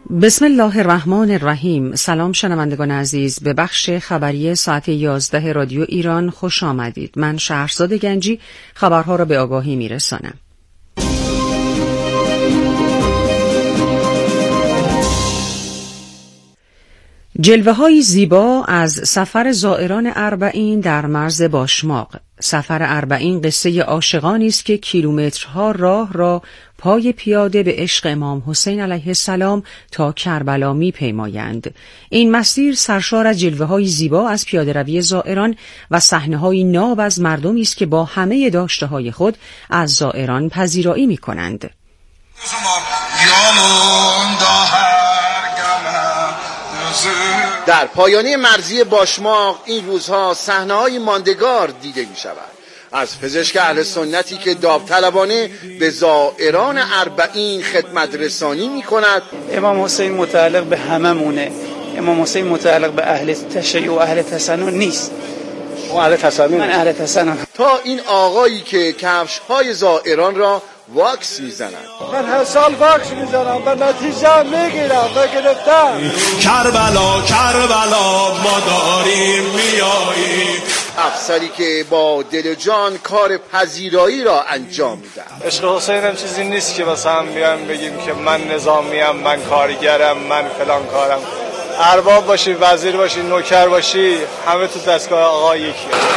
بسم الله الرحمن الرحیم. سلام شنوندگان عزیز، به بخش خبری ساعت 11 رادیو ایران خوش آمدید. من شهرزاد گنجی خبرها را به آگاهی میرسانم. جلوه‌های زیبا از سفر زائران اربعین در مرز باشماق. سفر اربعین قصه عاشقانی است که کیلومترها راه را پای پیاده به عشق امام حسین علیه السلام تا کربلا می‌پیمایند. این مسیر سرشار از جلوه‌های زیبا از پیاده‌روی زائران و صحنه‌های ناب از مردمی است که با همه داشته‌های خود از زائران پذیرایی می‌کنند. در پایانه مرزی باشماق این روزها صحنه‌های ماندگار دیده می‌شود. از پزشک اهل سنتی که داوطلبانه به زائران اربعین خدمت رسانی می‌کند. امام حسین متعلق به هممونه. امام حسین متعلق به اهل تشیع و اهل تسنن نیست. من اهل تسنن. تا این آقایی که کفش‌های زائران را واکس میزنند. من هر سال واکس میزنم و نتیجه میگیرم و گرفتم. کربلا کربلا ما داریم میاییم. افسری که با دل و جان کار پذیرایی را انجام میدهد. عشق حسین هم چیزی نیست که مثلا بیان بگیم که من نظامیم، من کارگرم، من فلان کارم. ارباب باشی، وزیر باشی، نوکر باشی، همه تو دستگاه آقا یکیه.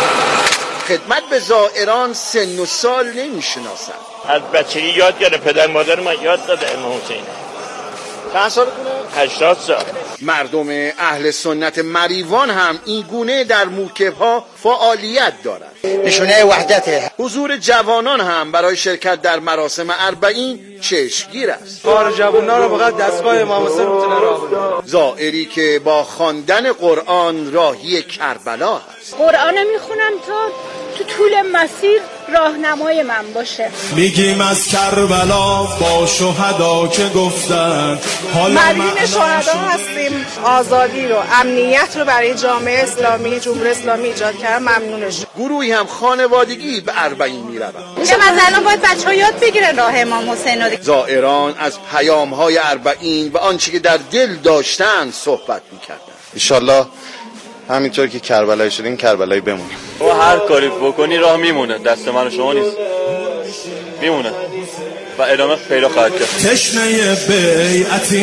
خدمت به زائران سن و سال نمیشناسند. از بچگی یاد گرفته، پدر مادر من یاد داده امام حسین. چند سالتونه؟ 80 سال. مردم اهل سنت مریوان هم این گونه در موکب‌ها فعالیت دارند. نشونه وحدته. حضور جوانان هم برای شرکت در مراسم اربعین چشمگیر است. کار جوونا رو فقط دستگاه امام حسین میتونه راه بده. زائری که با خواندن قرآن راهی کربلا است. قرآن میخونم تا تو طول مسیر راهنمای من باشه. میگیم از کربلا با شهدا که گفتن مدین شهدا هستیم. آزادی رو، امنیت رو برای جامعه اسلامی، جمهوری اسلامی ایجاد کرد. ممنونش. گروهی هم خانوادگی به اربعین میروند. میگم از الان باید بچه‌ها یاد بگیرن راه امام حسین رو. زائران از پیام‌های اربعین و آنچه که در دل داشتن صحبت می‌کردند. انشالله همینطور که کربلایی شدیم کربلایی بمونیم. و هر کاری بکنی راه میمونه، دست من و شما نیست، میمونه و ادامه پیدا خواهد کرد. تشنه بیعتی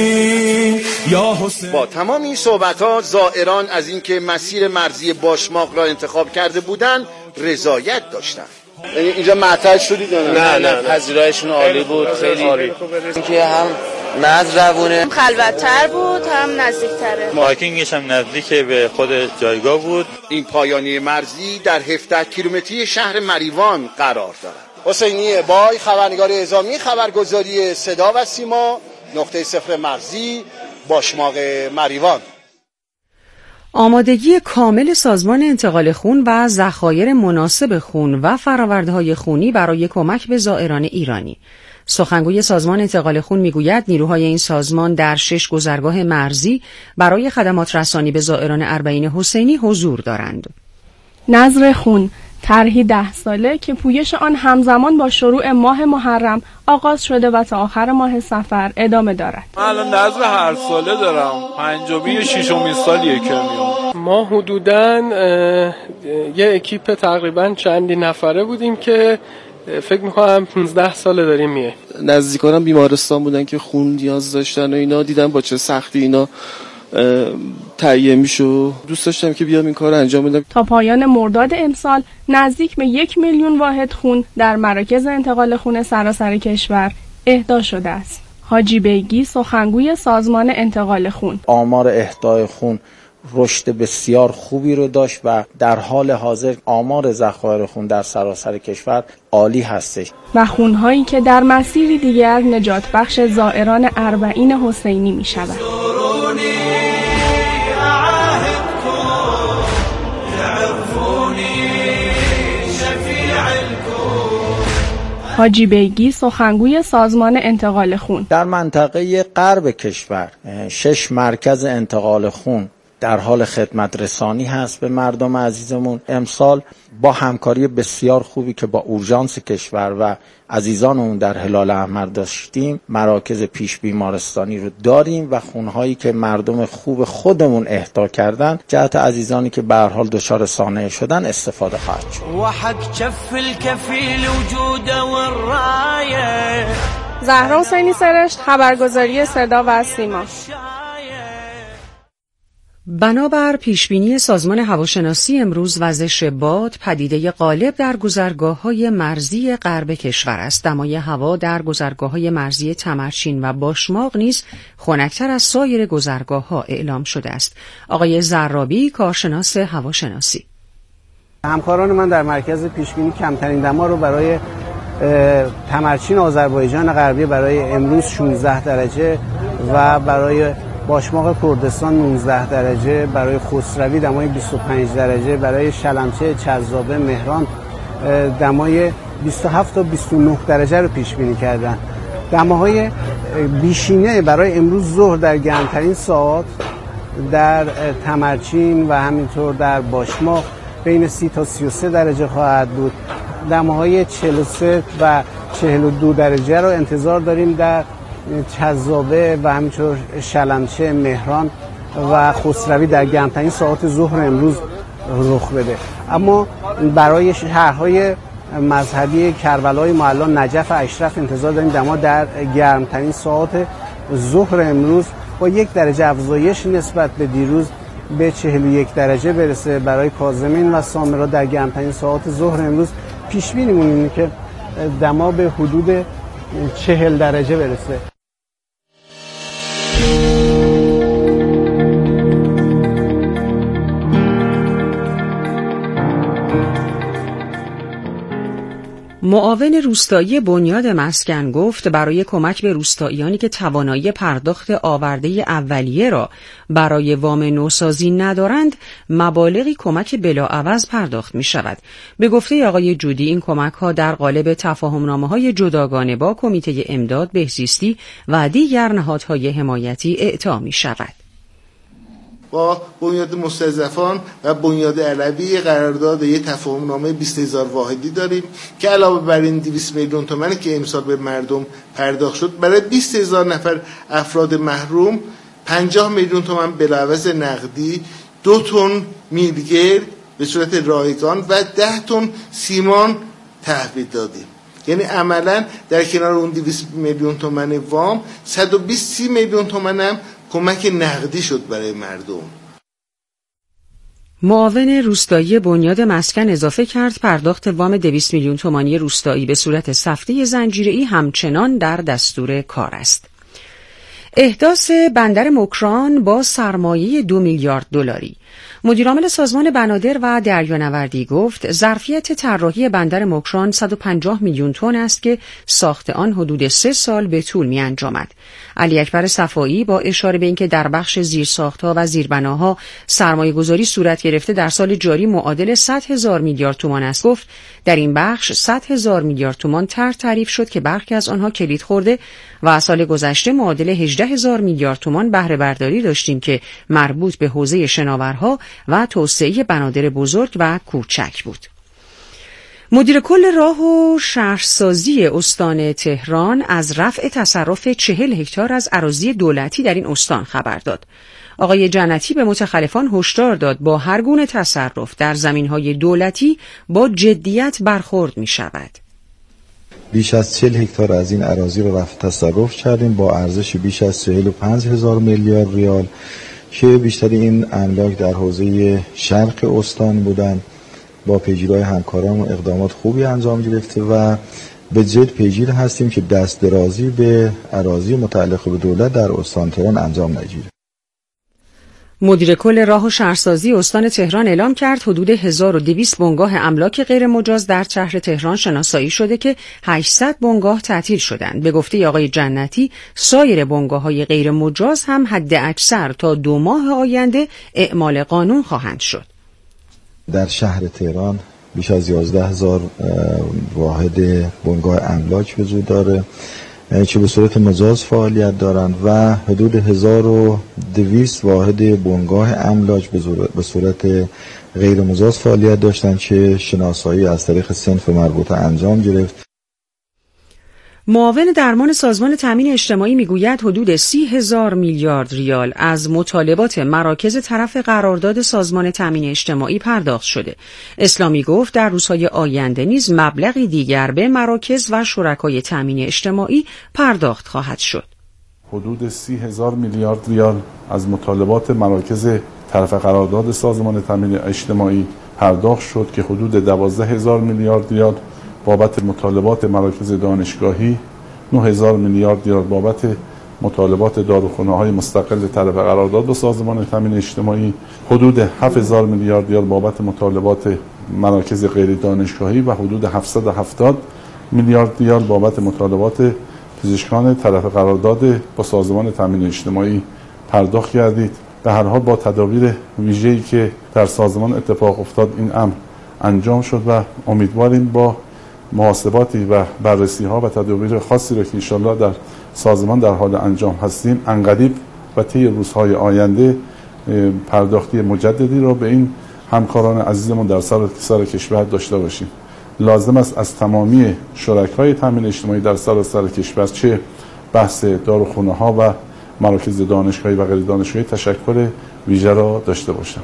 یا حسین. با تمام این صحبت‌ها زائران از اینکه مسیر مرزی باشماق را انتخاب کرده بودند رضایت داشتند. یعنی اینجا معطل شدید؟ نه پذیرایشون عالی بود، خیلی عالی. اینکه هم مرز روونه، خلوت‌تر بود، هم نزدیک‌تره. پارکینگش هم نزدیک به خود جایگاه بود. این پایانه مرزی در 17 کیلومتری شهر مریوان قرار دارد. حسینی بای، خبرنگار اعزامی خبرگزاری صدا و سیما، نقطه صفر مرزی، باشماق مریوان. آمادگی کامل سازمان انتقال خون و ذخایر مناسب خون و فرآورده‌های خونی برای کمک به زائران ایرانی. سخنگوی سازمان انتقال خون میگوید نیروهای این سازمان در 6 گذرگاه مرزی برای خدمات رسانی به زائران اربعین حسینی حضور دارند. نذر خون طرحی 10 ساله که پویش آن همزمان با شروع ماه محرم آغاز شده و تا آخر ماه صفر ادامه دارد. من الان نذر هر ساله دارم، 5مین 6مین سالیه که میام. ما حدوداً یه اکیپ تقریباً چندی نفره بودیم که فکر میکنم 15 ساله داریم میه. نزدیکانم بیمارستان بودن که خون نیاز داشتن و اینا، دیدم با چه سختی اینا تهیه میشو. دوست داشتم که بیام این کار رو انجام بدم. تا پایان مرداد امسال نزدیک به 1 میلیون واحد خون در مراکز انتقال خون سراسر کشور اهدا شده است. حاجی بیگی سخنگوی سازمان انتقال خون: آمار اهدای خون رشد بسیار خوبی رو داشت و در حال حاضر آمار ذخایر خون در سراسر کشور عالی هستش و خونهایی که در مسیری دیگر نجات بخش زائران اربعین حسینی می شود. حاجی بیگی سخنگوی سازمان انتقال خون: در منطقه غرب کشور 6 مرکز انتقال خون در حال خدمت رسانی هست به مردم عزیزمون. امسال با همکاری بسیار خوبی که با اورژانس کشور و عزیزانمون در هلال احمر داشتیم، مراکز پیش بیمارستانی رو داریم و خونهایی که مردم خوب خودمون اهدا کردن جهت عزیزانی که به هر حال دچار سانحه شدن استفاده خواهد شد. زهرا حسینی سرشت، خبرگزاری صدا و سیما. بنابر پیشبینی سازمان هواشناسی امروز وزش باد پدیده غالب در گذرگاه‌های مرزی غرب کشور است. دمای هوا در گذرگاه‌های مرزی تمرچین و باشماق نیز خنک‌تر از سایر گذرگاه‌ها اعلام شده است. آقای زرابی، کارشناس هواشناسی: همکاران من در مرکز پیشبینی کمترین دما رو برای تمرچین آذربایجان غربی برای امروز 16 درجه و برای باشماق کردستان 19 درجه، برای خسروی دمای 25 درجه، برای شلمچه، چذابه، مهران دمای 27 تا 29 درجه رو پیش بینی کردن. دماهای بیشینه برای امروز ظهر در گرمترین ساعات در تمرچین و همینطور در باشماق بین 30 تا 33 درجه خواهد بود. دماهای 43 و 42 درجه رو انتظار داریم در چذابه و همینطور شلمچه، مهران و خسروی در گرمترین ساعات ظهر امروز رخ بده. اما برای شهرهای مذهبی کربلای معلا، نجف، اشرف انتظار داریم دما در گرمترین ساعات ظهر امروز با 1 درجه افزایش نسبت به دیروز به 41 درجه برسه. برای کاظمین و سامرا در گرمترین ساعات ظهر امروز پیش بینیمون اینه که دما به حدود 40 درجه برسه. معاون روستایی بنیاد مسکن گفت برای کمک به روستاییانی که توانایی پرداخت آورده اولیه را برای وام نوسازی ندارند، مبالغی کمک بلاعوض پرداخت می شود. به گفته آقای جودی این کمک ها در قالب تفاهمنامه های جداگانه با کمیته امداد بهزیستی و دیگر نهادهای حمایتی اعطا می شود. با بنیاد مستضعفان و بنیاد علوی قرارداد یک تفاهمنامه 20,000 واحدی داریم که علاوه بر این 200 میلیون تومانی که امسال به مردم پرداخت شد، برای 20,000 نفر افراد محروم 50 میلیون تومان بلاعوض نقدی، 2 تن میلگرد به صورت رایگان و 10 تن سیمان تحویل دادیم. یعنی عملا در کنار اون 200 میلیون تومان وام 120 میلیون تومان هم کمک نقدی شد برای مردم. معاون روستایی بنیاد مسکن اضافه کرد پرداخت وام 200 میلیون تومانی روستایی به صورت سفته زنجیره‌ای همچنان در دستور کار است. احداث بندر مکران با سرمایه 2 میلیارد دلاری. مدیرعامل سازمان بنادر و دریانوردی گفت ظرفیت طراحی بندر مکران 150 میلیون تن است که ساخت آن حدود 3 سال به طول می انجامد. علی اکبر صفایی با اشاره به اینکه در بخش زیرساخت‌ها و زیربناها سرمایه‌گذاری صورت گرفته در سال جاری معادل 100,000 میلیارد تومان است، گفت در این بخش 100,000 میلیارد تومان تعریف شد که برخی از آنها کلید خورده و سال گذشته معادل 18,000 میلیارد تومان بهره برداری داشتیم که مربوط به حوزه شناورها و توسعه بنادر بزرگ و کوچک بود. مدیر کل راه و شهرسازی استان تهران از رفع تصرف 40 هکتار از اراضی دولتی در این استان خبر داد. آقای جنتی به متخلفان هشدار داد با هر گونه تصرف در زمین‌های دولتی با جدیت برخورد می‌شود. بیش از 40 هکتار از این اراضی رو رفع تصرف کردیم با ارزش بیش از 45,000 میلیارد ریال که بیشتر این املاک در حوزه شرق استان بودند. با پیگیری همکاران و اقدامات خوبی انجام گرفته و به جد پیگیر هستیم که دست درازی به اراضی متعلق به دولت در استان تهران انجام نگیره. مدیر کل راه و شهرسازی استان تهران اعلام کرد حدود 1200 بنگاه املاک غیر مجاز در شهر تهران شناسایی شده که 800 بنگاه تعطیل شدند. به گفته آقای جنتی سایر بنگاه‌های غیر مجاز هم حد اکثر تا 2 ماه آینده اعمال قانون خواهند شد. در شهر تهران بیش از 11,000 واحد بنگاه املاک وجود داره که به صورت مجاز فعالیت دارند و حدود 1200 واحد بنگاه املاک به صورت غیر مجاز فعالیت داشتند که شناسایی از طریق صنف مربوطه انجام گرفت. معاون درمان سازمان تامین اجتماعی میگوید حدود 30,000 میلیارد ریال از مطالبات مراکز طرف قرارداد سازمان تامین اجتماعی پرداخت شده. اسلامی گفت در روزهای آینده نیز مبلغی دیگر به مراکز و شرکای تامین اجتماعی پرداخت خواهد شد. حدود 30,000 میلیارد ریال از مطالبات مراکز طرف قرارداد سازمان تامین اجتماعی پرداخت شد که حدود 12,000 میلیارد ریال بابت مطالبات مراکز دانشگاهی، 9,000 میلیارد ریال بابت مطالبات داروخانه‌های مستقل طرف قرارداد با سازمان تامین اجتماعی، حدود 7,000 میلیارد ریال بابت مطالبات مراکز غیر دانشگاهی و حدود 770 میلیارد ریال بابت مطالبات پزشکان طرف قرارداد با سازمان تامین اجتماعی پرداخت کردید. به هر حال با تدابیر ویژه‌ای که در سازمان اتفاق افتاد این امر انجام شد و امیدواریم با محاسباتی و بررسی‌ها و تدابیر خاصی را که انشالله در سازمان در حال انجام هستیم انقریب و طی روزهای آینده پرداختی مجددی را به این همکاران عزیزمون در سراسر کشور داشته باشیم. لازم است از تمامی شرکای تامین اجتماعی در سراسر کشور چه بحث داروخانه‌ها و مراکز دانشگاهی و غیر دانشگاهی تشکر ویژه را داشته باشم.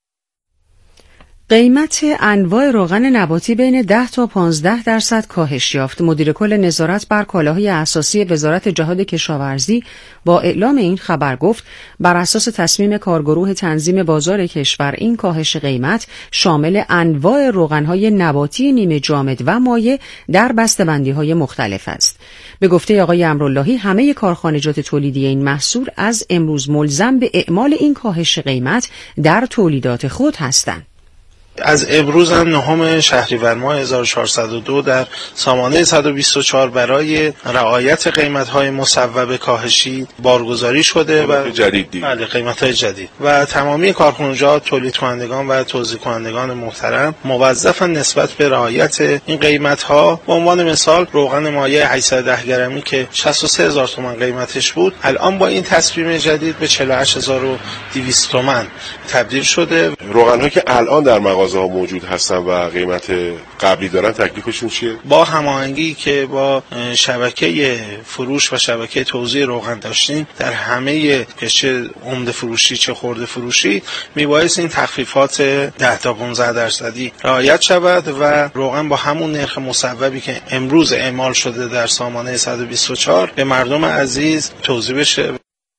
قیمت انواع روغن نباتی بین 10 تا 15% کاهش یافت. مدیر کل نظارت بر کالاهای اساسی وزارت جهاد کشاورزی با اعلام این خبر گفت بر اساس تصمیم کارگروه تنظیم بازار کشور این کاهش قیمت شامل انواع روغن‌های نباتی نیمه جامد و مایع در بسته‌بندی‌های مختلف است. به گفته آقای امراللهی همه کارخانجات تولیدی این محصول از امروز ملزم به اعمال این کاهش قیمت در تولیدات خود هستند. از امروز هم 9 شهریور ماه 1402 در سامانه 124 برای رعایت قیمت‌های مصوب کاهشی بارگذاری شده و بله قیمت‌های جدید و تمامی کارخانجات، تولید کنندگان و توزیع کنندگان محترم موظفن نسبت به رعایت این قیمت‌ها. به عنوان مثال روغن مایع 810 گرمی که 63,000 تومان قیمتش بود الان با این تصمیم جدید به 48,200 تومان تبدیل شده. روغن‌ها که الان در مغازه‌ها موجود هستن و قیمت قبلی دارن تکلیفشون چیه؟ با هماهنگی که با شبکه فروش و شبکه توزیع روغن داشتیم در همه چه عمده فروشی چه خرده فروشی میبایست این تخفیفات 10 تا 15% رعایت شود و روغن با همون نرخ مصوبی که امروز اعمال شده در سامانه 124 به مردم عزیز توزیع بشه.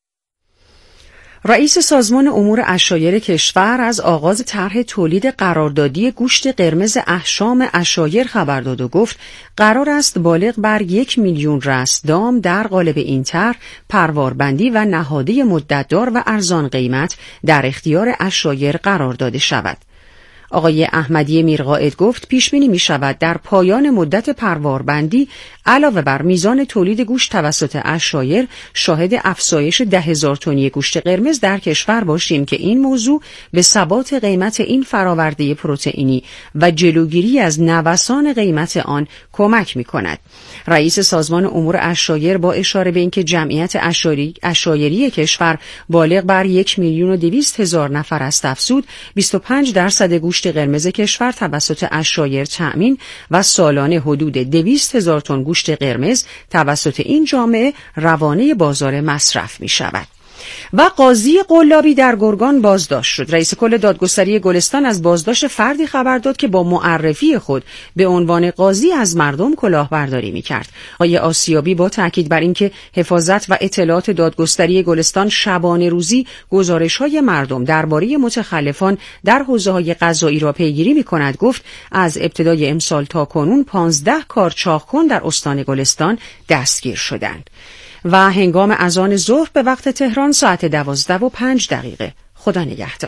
رئیس سازمان امور عشایر کشور از آغاز طرح تولید قراردادی گوشت قرمز احشام عشایر خبر داد و گفت قرار است بالغ بر 1 میلیون رأس دام در قالب این طرح پرواربندی و نهادی مدتدار و ارزان قیمت در اختیار عشایر قرار داده شود. آقای احمدی میرقائد گفت پیش بینی می شود در پایان مدت پرواربندی علاوه بر میزان تولید گوشت توسط عشایر شاهد افزایش 10,000 تنی گوشت قرمز در کشور باشیم که این موضوع به ثبات قیمت این فراورده پروتئینی و جلوگیری از نوسان قیمت آن کمک می کند. رئیس سازمان امور عشایر با اشاره به اینکه جمعیت عشایری کشور بالغ بر 1,200,000 نفر است افزود 25% گوشت قرمز کشور توسط عشایر تأمین و سالانه حدود 200,000 تن گوشت قرمز توسط این جامعه روانه بازار مصرف می شود. و قاضی قلابی در گرگان بازداشت شد. رئیس کل دادگستری گلستان از بازداشت فردی خبر داد که با معرفی خود به عنوان قاضی از مردم کلاهبرداری می‌کرد. آقای آسیابی با تاکید بر اینکه حفاظت و اطلاعات دادگستری گلستان شبانه روزی گزارش‌های مردم درباره متخلفان در حوزه‌های قضایی را پیگیری می‌کند گفت از ابتدای امسال تا کنون 15 کار چاق‌کن در استان گلستان دستگیر شدند. و هنگام اذان ظهر به وقت تهران ساعت 12:05. خدا نگهدار.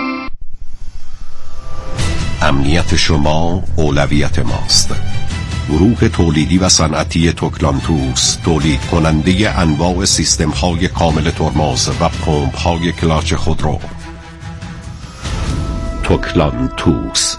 امنیت شما اولویت ماست. گروه تولیدی و صنعتی توکلانتوس، تولید کننده انواع سیستم های کامل ترمز و پمپ های کلاچ خودرو. توکلانتوس.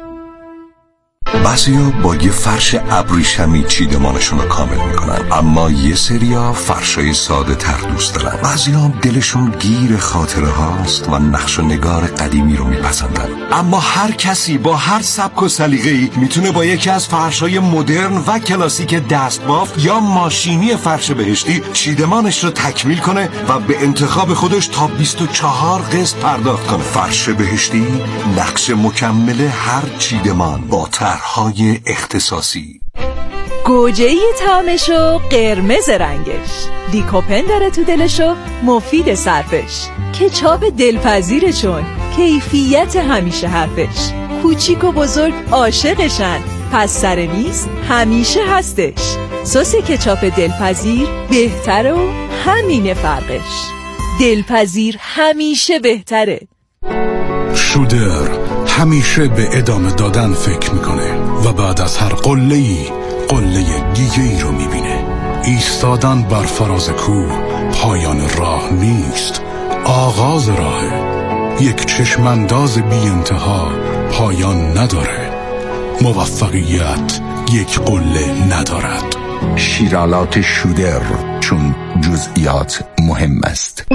بعضیا با یه فرش ابریشمی چیدمانشون رو کامل میکنن، اما یه سریا فرشای ساده تر دوست دارن. بعضیا هم دلشون گیر خاطره هاست و نقش و نگار قدیمی رو میپسندن. اما هر کسی با هر سبک و سلیقه‌ای میتونه با یکی از فرشای مدرن و کلاسیک دستبافت یا ماشینی فرش بهشتی چیدمانش رو تکمیل کنه و به انتخاب خودش تا 24 قسط پرداخت کنه. فرش بهشتی نقش مکمل هر چیدمان با طرح‌های اختصاصی. گوجه‌ای طعمشو قرمز رنگش، لیکوپن داره تو دلشو مفید صرفش، کچاپ دلپذیرشون کیفیت همیشه حرفش، کوچیک و بزرگ عاشقشن پس سر نیست همیشه هستش. سس کچاپ دلپذیر بهتره و همینه فرقش، دلپذیر همیشه بهتره. شودر همیشه به ادامه دادن فکر میکنه و بعد از هر قله‌ای قله دیگه‌ای رو میبینه. ایستادن بر فراز کوه پایان راه نیست، آغاز راهه. یک چشمانداز بی انتها پایان نداره. موفقیت یک قله ندارد. شیرالات شودر، چون جزئیات مهم است.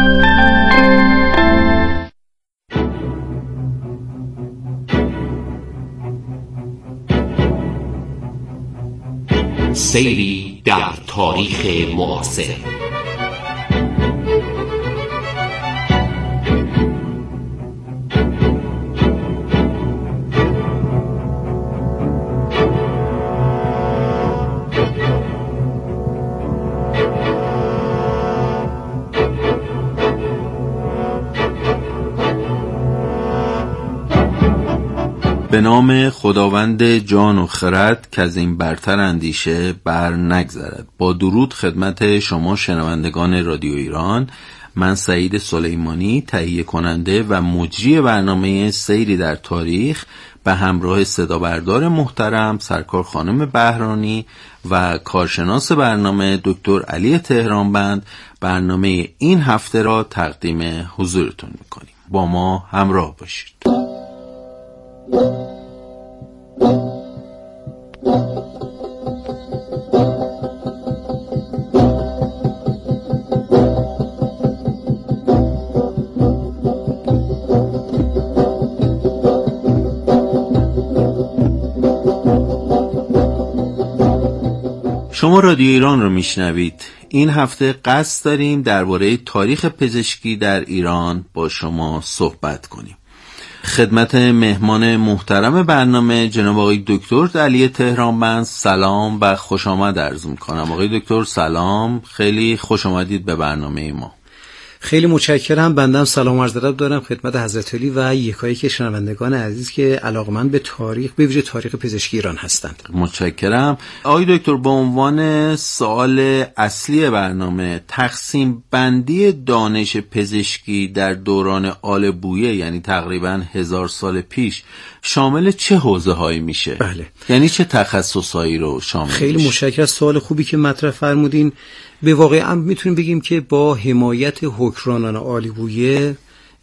سیری در تاریخ معاصر. به نام خداوند جان و خرد که از این برتر اندیشه بر نگذرد. با درود خدمت شما شنوندگان رادیو ایران، من سعید سلیمانی، تهیه کننده و مجری برنامه سیری در تاریخ، به همراه صدا بردار محترم سرکار خانم بهرانی و کارشناس برنامه دکتر علی تهرانبند برنامه این هفته را تقدیم حضورتون میکنیم. با ما همراه باشید. شما رادیو ایران رو میشنوید. این هفته قصد داریم درباره تاریخ پزشکی در ایران با شما صحبت کنیم. خدمت مهمان محترم برنامه جناب آقای دکتر علی تهرانبند سلام و خوش آمد عرض میکنم. آقای دکتر سلام، خیلی خوش آمدید به برنامه ما. خیلی متشکرم. بنده هم سلام عرض ادب دارم خدمت حضرت علی و یکایک شنوندگان عزیز که علاقمند به تاریخ، به ویژه تاریخ پزشکی ایران هستند. متشکرم. آقای دکتر، به عنوان سوال اصلی برنامه، تقسیم بندی دانش پزشکی در دوران آل بویه، یعنی تقریباً 1000 سال پیش، شامل چه حوزه هایی میشه؟ بله. یعنی چه تخصصایی رو شامل خیلی میشه؟ متشکرم از سوال خوبی که مطرح فرمودین. به واقع میتونیم بگیم که با حمایت حکمرانان آل بویه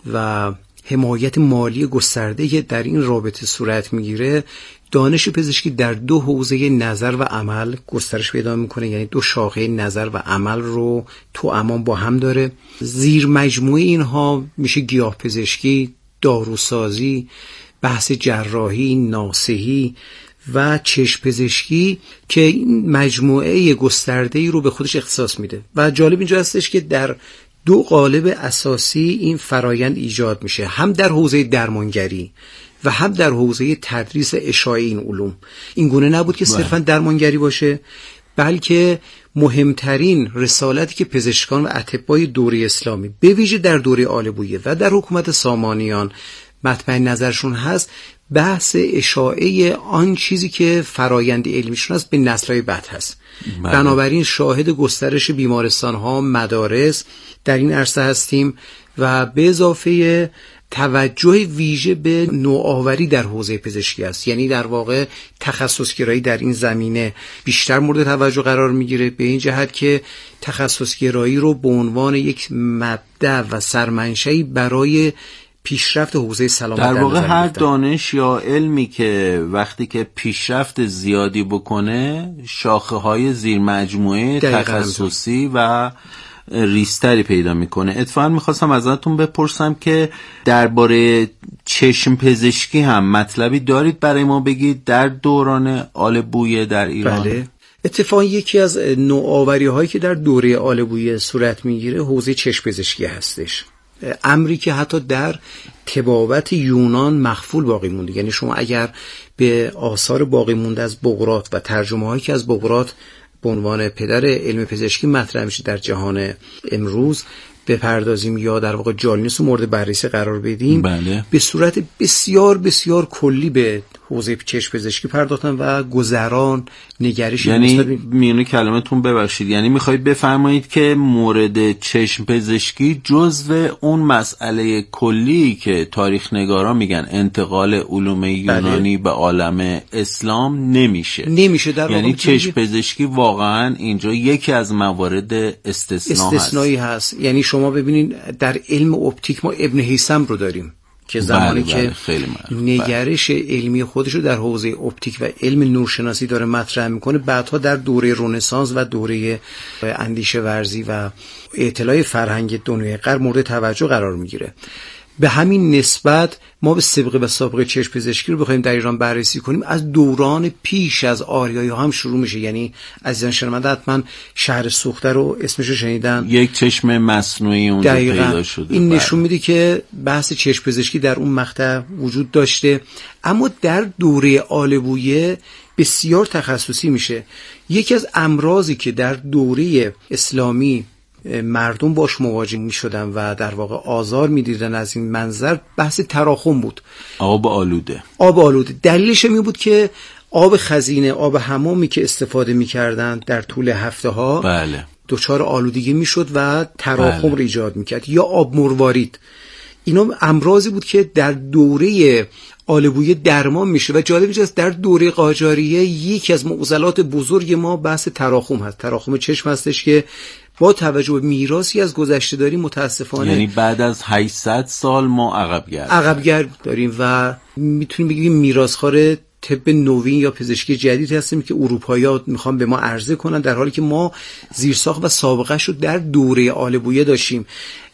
و حمایت مالی گسترده که در این رابطه صورت میگیره، دانش پزشکی در دو حوزه نظر و عمل گسترش پیدا میکنه. یعنی دو شاخه نظر و عمل رو توامان با هم داره. زیر مجموعه اینها میشه گیاه پزشکی، داروسازی، بحث جراحی، ناصحی و چشم پزشکی که این مجموعه گسترده‌ای رو به خودش اختصاص میده. و جالب اینجا هستش که در دو قالب اساسی این فرایند ایجاد میشه، هم در حوزه درمانگری و هم در حوزه تدریس اشاعه این علوم. این گونه نبود که صرفا درمانگری باشه، بلکه مهمترین رسالتی که پزشکان و اطبای دوره اسلامی به ویژه در دوره آل بویه و در حکومت سامانیان مطمع نظرشون هست، بحث اشاعه آن چیزی که فرایند علمیشون هست به نسل‌های بعد هست. بنابراین شاهد گسترش بیمارستان‌ها، مدارس در این عرصه هستیم و به اضافه توجه ویژه به نوآوری در حوزه پزشکی است. یعنی در واقع تخصصگرایی در این زمینه بیشتر مورد توجه قرار میگیره، به این جهت که تخصصگرایی رو به عنوان یک مبدأ و سرمنشأی برای پیشرفت حوزه سلامت در واقع هر دانش یا علمی که وقتی که پیشرفت زیادی بکنه شاخه های زیر مجموعه تخصصی و ریستری پیدا میکنه. اتفاقا میخواستم ازتون بپرسم که درباره چشم پزشکی هم مطلبی دارید برای ما بگید در دوران آل بویه در ایران؟ بله، اتفاقا یکی از نوآوری هایی که در دوره آل بویه صورت میگیره حوزه چشم پزشکی هستش، امری که حتی در طبابت یونان مخفول باقی مونده. یعنی شما اگر به آثار باقی مونده از بقراط و ترجمه هایی که از بقراط به عنوان پدر علم پزشکی مطرح میشه در جهان امروز بپردازیم یا در واقع جالینوس مورد بررسی قرار بدیم، بله. به صورت بسیار بسیار کلی به حوزه چشم پزشکی پرداختن و گذران نگرش. یعنی میونه کلمتون ببخشید، یعنی میخواید بفرمایید که مورد چشم پزشکی جزو اون مسئله کلی که تاریخ نگارا میگن انتقال علوم یونانی به عالم اسلام نمیشه در یعنی چشم پزشکی واقعا اینجا یکی از موارد استثنایی هست. یعنی شما ببینید در علم اپتیک ما ابن هیثم رو داریم که زمانی که نگرش علمی خودش رو در حوزه اپتیک و علم نورشناسی داره مطرح میکنه، بعدها در دوره رنسانس و دوره اندیشه ورزی و اطلاع فرهنگ دنیای غرب مورد توجه قرار میگیره. به همین نسبت ما به سابقه و سابقه چشم پزشکی رو بخوایم در ایران بررسی کنیم از دوران پیش از آریایی هم شروع میشه. یعنی عزیزان شنونده حتما شهر سوخته رو اسمش رو شنیدن، یک چشم مصنوعی اونجا پیدا شده. این نشون میده که بحث چشم پزشکی در اون مقطع وجود داشته، اما در دوره آل بویه بسیار تخصصی میشه. یکی از امراضی که در دوره اسلامی مردم باش مواجه می شدن و در واقع آزار می دیدن از این منظر بحث تراخم بود. آب آلوده. دلیلش می بود که آب خزینه، آب حمامی که استفاده می کردن در طول هفته ها بله. دچار آلودگی می شد و تراخم رو ایجاد می کرد، یا آب مروارید. اینا امراضی بود که در دوره آل بویه درمان میشه و جالب اینجاست در دوره قاجاریه یکی از معضلات بزرگ ما بحث تراخم هست. تراخم چشم هستش که با توجه به میراثی از گذشته داریم متاسفانه، یعنی بعد از 800 سال ما عقب داریم و میتونیم بگیم میراثخوار طب نوین یا پزشکی جدید هستیم که اروپایی‌ها میخوان به ما عرضه کنن، در حالی که ما زیرساخت و سابقه‌اش رو در دوره آل بویه داشتیم.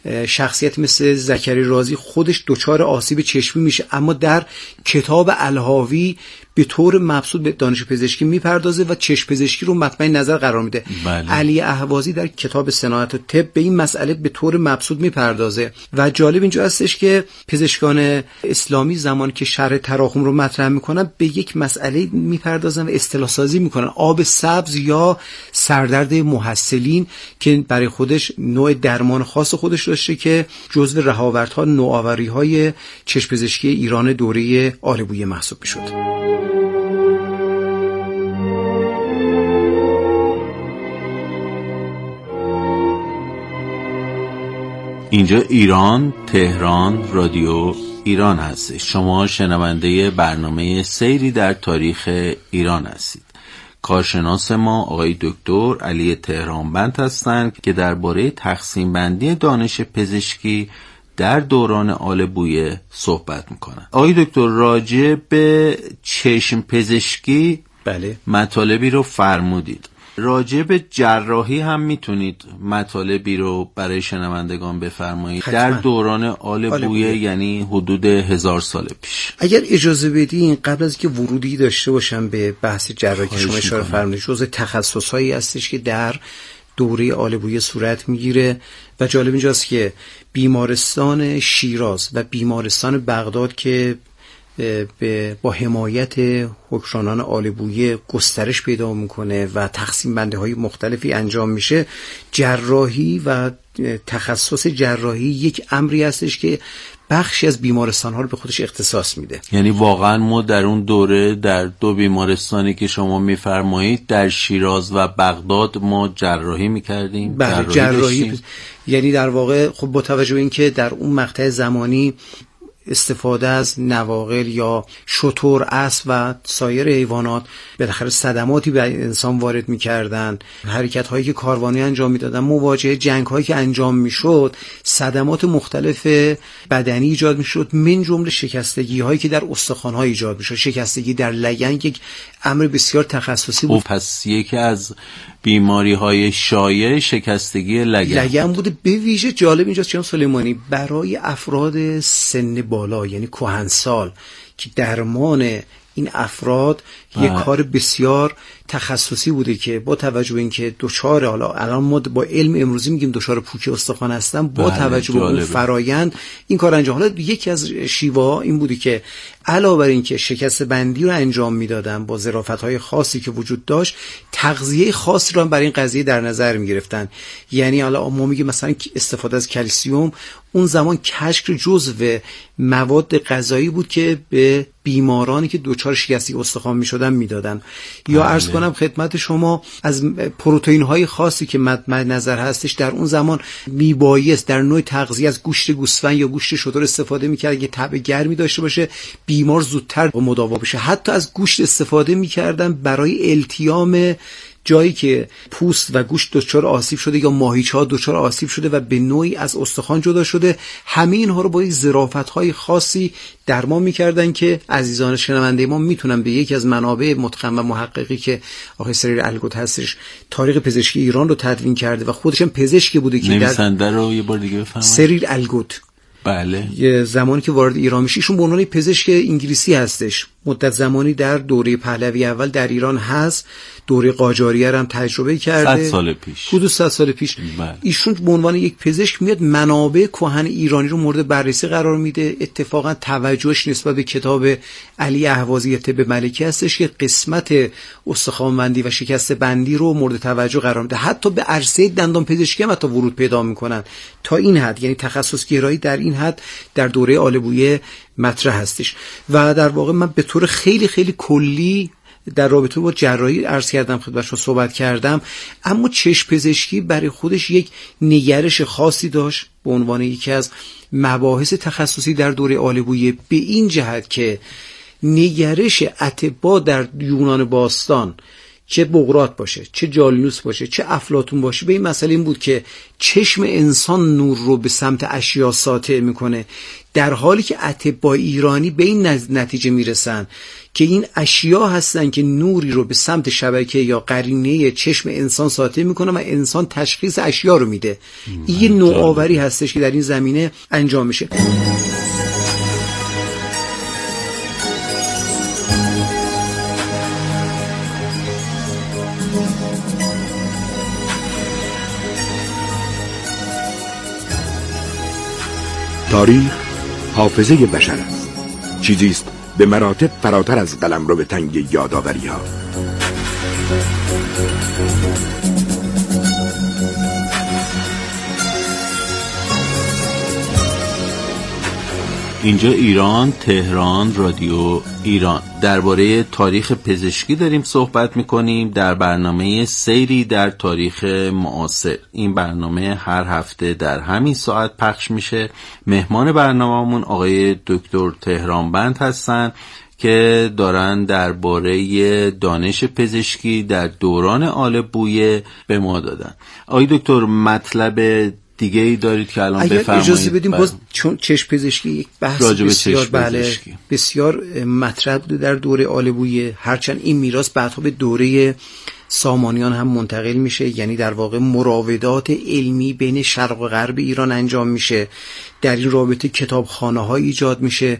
شخصیت مثل زکریا رازی خودش دچار آسیب چشمی میشه، اما در کتاب الهاوی به طور مبسوط به دانش پزشکی میپردازه و چشم پزشکی رو مطمع نظر قرار میده. بله. علی اهوازی در کتاب صناعت و طب به این مسئله به طور مبسوط میپردازه و جالب اینجا هستش که پزشکان اسلامی زمانی که شرح تراخم رو مطرح میکنن به یک مسئله میپردازن و اصطلاح سازی میکنن، آب سبز یا سردرد محصلین، که برای خودش نوع درمان خاص خودش داشته که جزو رهاوردها نوآوری‌های چشم پزشکی ایران دوره آل بویه محسوب میشد. اینجا ایران، تهران، رادیو ایران هست. شما شنونده برنامه سیری در تاریخ ایران هستید. کارشناس ما آقای دکتر علی تهرانبند هستند که درباره تقسیم بندی دانش پزشکی در دوران آل بویه صحبت میکنن. آقای دکتر راجع به چشم پزشکی بله مطالبی رو فرمودید. راجع به جراحی هم میتونید مطالبی رو برای شنوندگان بفرمایید در دوران آل بویه، یعنی حدود 1000 سال پیش. اگر اجازه بدین قبل از که ورودی داشته باشم به بحث جراحی که شما اشاره فرمودید، جزء تخصص‌هایی هستش که در دوره آل بویه صورت میگیره و جالب اینجاست که بیمارستان شیراز و بیمارستان بغداد که با حمایت حکمرانان آل بویه گسترش پیدا میکنه و تقسیم بندی های مختلفی انجام میشه، جراحی و تخصص جراحی یک امری هستش که بخشی از بیمارستان ها رو به خودش اختصاص میده. یعنی واقعا ما در اون دوره در 2 بیمارستانی که شما میفرمایید در شیراز و بغداد ما جراحی میکردیم. بله جراحی یعنی در واقع خب با توجه به اینکه در اون مقطع زمانی استفاده از نواقل یا شتر، اسب و سایر حیوانات بالاخره صدماتی به انسان وارد می‌کردن، حرکت‌هایی که کاروانی انجام می‌دادن، مواجهه جنگ‌هایی که انجام می‌شد، صدمات مختلف بدنی ایجاد می‌شد، من جمله شکستگی‌هایی که در استخوان‌ها ایجاد می‌شد. شکستگی در لگن یک امر بسیار تخصصی بود. پس یکی از بیماری‌های شایع شکستگی لگن بوده. به ویژه جالب اینجاست جناب سلیمانی برای افراد سن بالا یعنی کهنسال که درمان این افراد یک کار بسیار تخصصی بوده که با توجه به اینکه دچار الان ما با علم امروزی میگیم دچار پوکی استخوان هستن، با توجه به اون فرایند این کار انجام. حالا یکی از شیوه‌ها این بوده که علاوه بر اینکه شکست بندی رو انجام میدادن با ظرافت‌های خاصی که وجود داشت، تغذیه خاصی رو هم برای این قضیه در نظر میگرفتن. یعنی حالا ما میگیم مثلا استفاده از کلسیم، اون زمان کشک جزو مواد غذایی بود که به بیمارانی که دچار شکستگی استخوان میشدن میدادن. یا عرض کنم خدمت شما از پروتئین های خاصی که مد نظر هستش در اون زمان میبایست در نوع تغذیه از گوشت گوسفند یا گوشت شتر استفاده میکرد که طعم گرمی داشته باشه، بیمار زودتر مداوا بشه. حتی از گوشت استفاده میکردن برای التیام جایی که پوست و گوشت دچار آسیب شده یا ماهیچه‌ها دچار آسیب شده و به نوعی از استخوان جدا شده. همه اینها رو با یک ظرافت‌های خاصی درمان می‌کردن که عزیزان شنونده ما میتونن به یکی از منابع متقن و محققی که آقای سریر الگوت هستش تاریخ پزشکی ایران رو تدوین کرده و خودش هم پزشکی بوده که نویسنده رو یه بار دیگه بفرمایید. سریر الگوت. بله. یه زمانی که وارد ایران میشه ایشون به عنوان پزشک انگلیسی هستش، مدت زمانی در دوره پهلوی اول در ایران هست، دوره قاجاریه هم تجربه کرده 100 سال پیش، حدود 100 سال پیش. ایشون به عنوان یک پزشک میاد منابع کهن ایرانی رو مورد بررسی قرار میده. اتفاقا توجهش نسبت به کتاب علی اهوازی طب ملکی هستش که قسمت استخوان‌بندی و شکست بندی رو مورد توجه قرار میده. حتی به عرصه دندان پزشکی هم حتی ورود پیدا میکنن تا این حد، یعنی تخصص گرایی در این حد در دوره آل بویه مطرح هستش. و در واقع من به طور خیلی خیلی کلی در رابطه با جراحی عرض کردم، خدمتشون صحبت کردم، اما چشم پزشکی برای خودش یک نگرش خاصی داشت به عنوان یکی از مباحث تخصصی در دوره آل بویه، به این جهت که نگرش اطباء در یونان باستان، چه بقراط باشه، چه جالینوس باشه، چه افلاطون باشه، به این مسئله این بود که چشم انسان نور رو به سمت اشیا ساطع میکنه، در حالی که اطباء ایرانی به این نتیجه میرسن که این اشیا هستن که نوری رو به سمت شبکه یا قرینه چشم انسان ساطع میکنه و انسان تشخیص اشیا رو میده. این یه نوآوری هستش که در این زمینه انجام میشه. تاریخ حافظه بشر است، چیزی است به مراتب فراتر از قلمرو به تنگ یادآوری‌ها. اینجا ایران، تهران، رادیو ایران. درباره تاریخ پزشکی داریم صحبت میکنیم در برنامه سیری در تاریخ معاصر. این برنامه هر هفته در همین ساعت پخش میشه. مهمان برنامه‌مون آقای دکتر تهرانبند هستن که دارن درباره دانش پزشکی در دوران آل بویه به ما دادن. آقای دکتر مطلب دیگه ای دارید که الان بفرمایید؟ اگر اجازه بدیم باز چون چشم پزشکی یک بحث بسیار بسیار مطرح بوده در دوره آل بویه، هرچند این میراث بعدها به دوره سامانیان هم منتقل میشه، یعنی در واقع مراودات علمی بین شرق و غرب ایران انجام میشه. در این رابطه کتابخانه ها ایجاد میشه.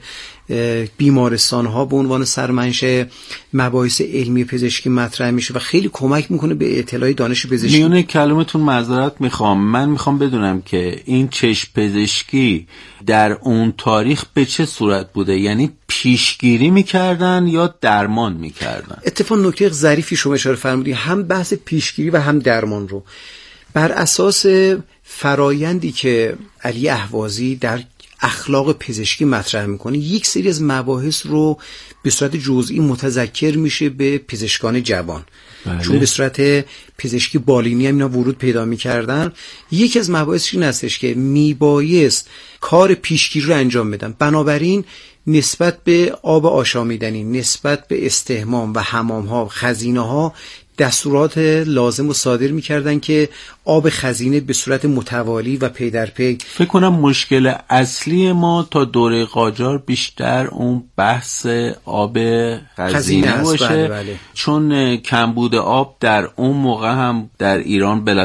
بیمارستان ها به عنوان سرمنشأ مباحث علمی پزشکی مطرح میشه و خیلی کمک میکنه به اطلاع دانش پزشکی. میونه کلمتون معذرت میخوام، من میخوام بدونم که این چشم پزشکی در اون تاریخ به چه صورت بوده؟ یعنی پیشگیری میکردن یا درمان میکردن؟ اتفاق نکته ظریفی شما اشاره فرمودید، هم بحث پیشگیری و هم درمان رو بر اساس فرایندی که علی اهوازی در اخلاق پزشکی مطرح میکنه، یک سری از مباحث رو به صورت جزئی متذکر میشه به پزشکان جوان. بله. چون به صورت پزشکی بالینی هم اینا ورود پیدا میکردن. یکی از مباحث این هستش که میبایست کار پیشگیری رو انجام بدن، بنابراین نسبت به آب آشامیدنی، نسبت به استحمام و حمام ها، خزینه ها دستورات لازم رو صادر می‌کردن که آب خزینه به صورت متوالی و پی در پی. فکر کنم مشکل اصلی ما تا دوره قاجار بیشتر اون بحث آب خزینه باشه. بله. چون کمبود آب در اون موقع هم در ایران